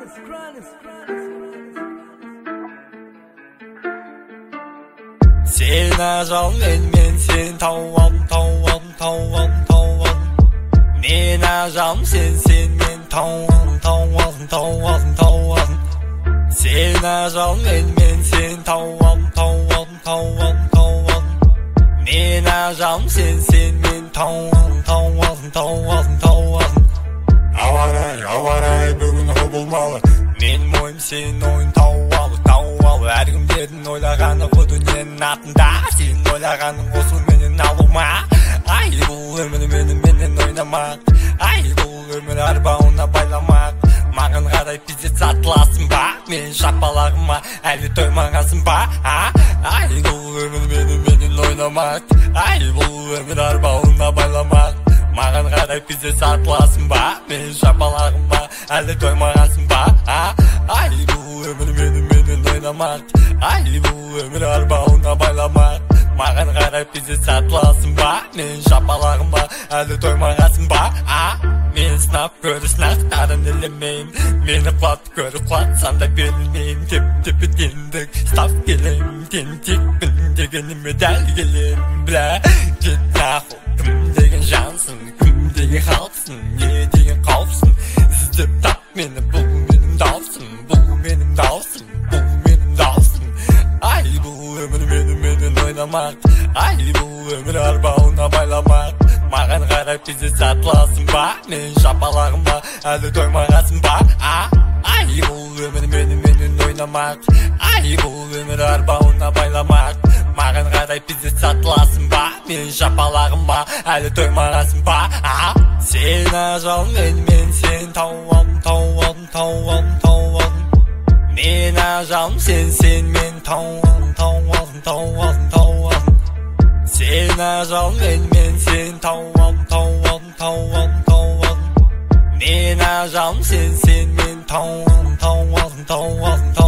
Sen ajal men sen tavam Men ajam sen men tavam Sen ajal men sen tavam Men ajam sen men tavam Avaray бүгін құбылмалы Мен мойым сен ойын тауалы Әркімдердің ойлағаны бұл дүниенің артында Сен ойлағаның осы менен алума Ай бұл өмір менен ойнамақ Ай бұл өмір арбауына байламақ Маған қарай пиздец атыласың ба Мен шапалағыма әлі тоймағасың ба Ай бұл өмір менен ойнамақ Ай бұл өмір арбауына байламақ Маған қарай пиздец атыласың ба Мен шапалағыма әлі тоймағасың ба Ай бұл өмір менен ойнамақ Ай бұл өмір арбауына байламақ Маған қарай пиздец атыласың ба Мен шапалағыма әлі тоймағасың ба Мен сынап көрі сынақтарын елемейм Мені құлатып көрі құлатсам да берілмейм Тепе-тендік став келем Тен текпін дегеніме дәл келем Бля, кет нахуй Кім деген жансың, кім деген халқсың Не деген қауіпсің Іздеп тап мені, бұл менің даусым Бұл менің даусым, бұл менің даусым Ай бұл өмір менен ойнамақ Ай бұл өмір арбауына байламақ Маған қарай пиздец атыласың ба Мен шапалағыма әлі тоймағасың ба Ай бұл өмір менен ойнамақ Ай бұл өмір арбауына байламақ Маған қарай пиздец атыласың ба Мен шапалағыма әлі тоймағасың ба Сен ажал мен сен тауам Мен ажалым сен мен тауам Сен ажал мен сен тауам Мен ажалым сен мен тауам